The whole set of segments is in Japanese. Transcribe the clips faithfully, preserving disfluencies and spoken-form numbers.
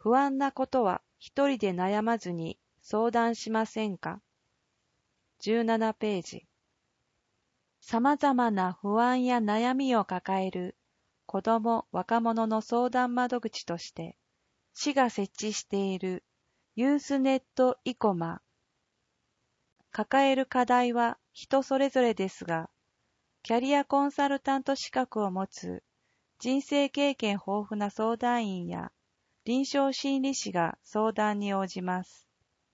不安なことは一人で悩まずに相談しませんか？じゅうななページ。さまざまな不安や悩みを抱える子ども・若者の相談窓口として、市が設置しているユースネットイコマ。抱える課題は人それぞれですが、キャリアコンサルタント資格を持つ人生経験豊富な相談員や臨床心理士が相談に応じます。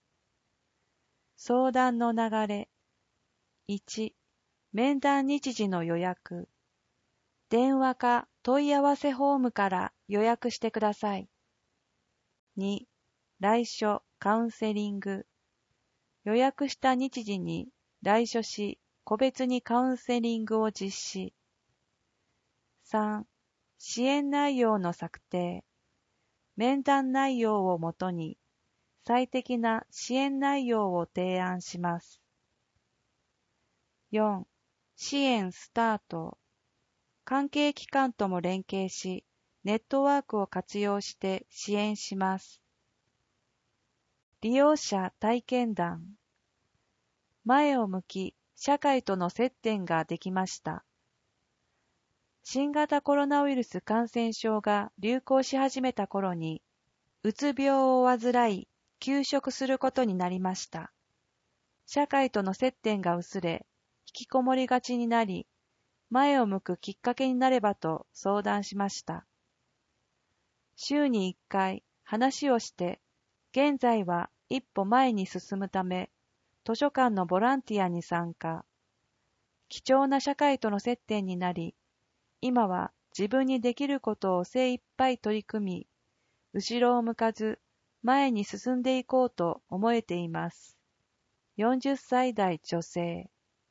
相談の流れ。いち、面談日時の予約。電話か問い合わせフォームから予約してください。に、来所カウンセリング。予約した日時に来所し、個別にカウンセリングを実施。さん、支援内容の策定。面談内容をもとに最適な支援内容を提案します。よん、支援スタート。関係機関とも連携し、ネットワークを活用して支援します。利用者体験談。前を向き、社会との接点ができました。新型コロナウイルス感染症が流行し始めた頃に、うつ病を患い、休職することになりました。社会との接点が薄れ、引きこもりがちになり、前を向くきっかけになればと相談しました。週にいっかい話をして、現在は一歩前に進むため、図書館のボランティアに参加。貴重な社会との接点になり、今は自分にできることを精一杯取り組み、後ろを向かず前に進んでいこうと思えています。よんじゅっさい代女性。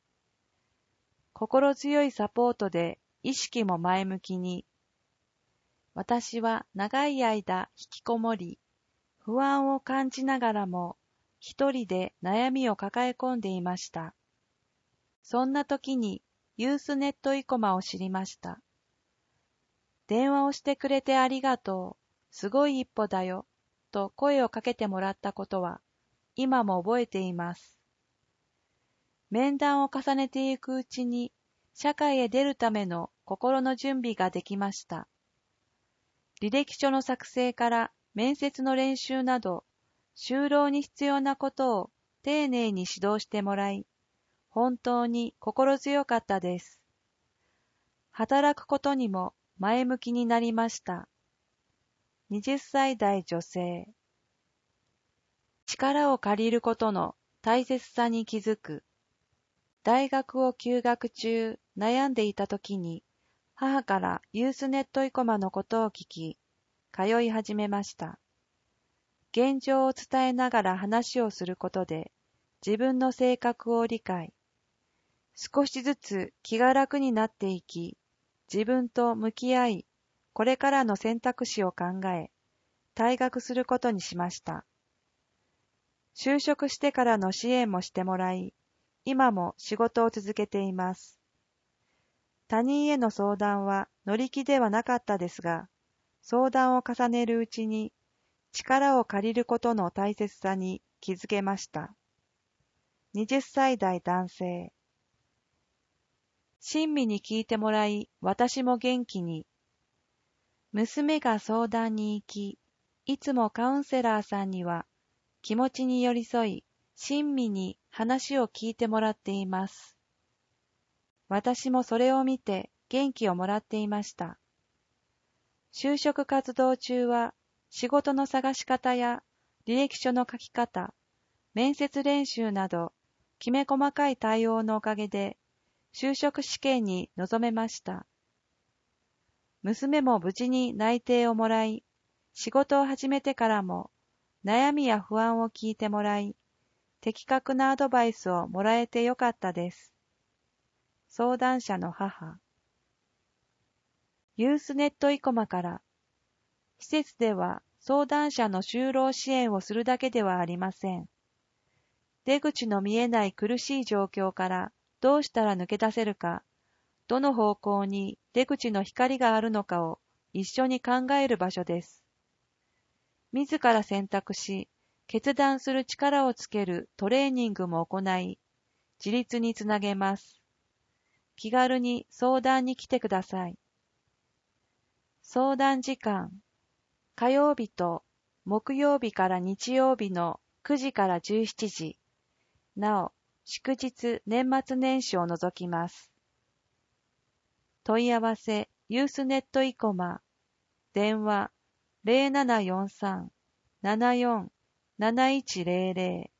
心強いサポートで意識も前向きに。私は長い間引きこもり、不安を感じながらも一人で悩みを抱え込んでいました。そんな時にユースネットイコマを知りました。電話をしてくれてありがとう、すごい一歩だよ、と声をかけてもらったことは今も覚えています。面談を重ねていくうちに社会へ出るための心の準備ができました。履歴書の作成から面接の練習など、就労に必要なことを丁寧に指導してもらい、本当に心強かったです。働くことにも前向きになりました。はたち代女性。力を借りることの大切さに気づく。大学を休学中、悩んでいた時に、母からユースネットイコマのことを聞き、通い始めました。現状を伝えながら話をすることで、自分の性格を理解。少しずつ気が楽になっていき、自分と向き合い、これからの選択肢を考え、退学することにしました。就職してからの支援もしてもらい、今も仕事を続けています。他人への相談は乗り気ではなかったですが、相談を重ねるうちに力を借りることの大切さに気づけました。はたち代男性。親身に聞いてもらい、私も元気に。娘が相談に行き、いつもカウンセラーさんには気持ちに寄り添い、親身に話を聞いてもらっています。私もそれを見て元気をもらっていました。就職活動中は仕事の探し方や履歴書の書き方、面接練習などきめ細かい対応のおかげで就職試験に臨めました。娘も無事に内定をもらい、仕事を始めてからも悩みや不安を聞いてもらい、的確なアドバイスをもらえてよかったです。相談者の母。ユースネットイコマから、施設では相談者の就労支援をするだけではありません。出口の見えない苦しい状況からどうしたら抜け出せるか、どの方向に出口の光があるのかを一緒に考える場所です。 自ら選択し、決断する力をつけるトレーニングも行い、自立につなげます。気軽に相談に来てください。相談時間、火曜日と木曜日から日曜日のくじからじゅうしちじ、なお、祝日年末年始を除きます。問い合わせ、ユースネットイコマ、電話ゼロななよんさん ななよん なないちゼロゼロ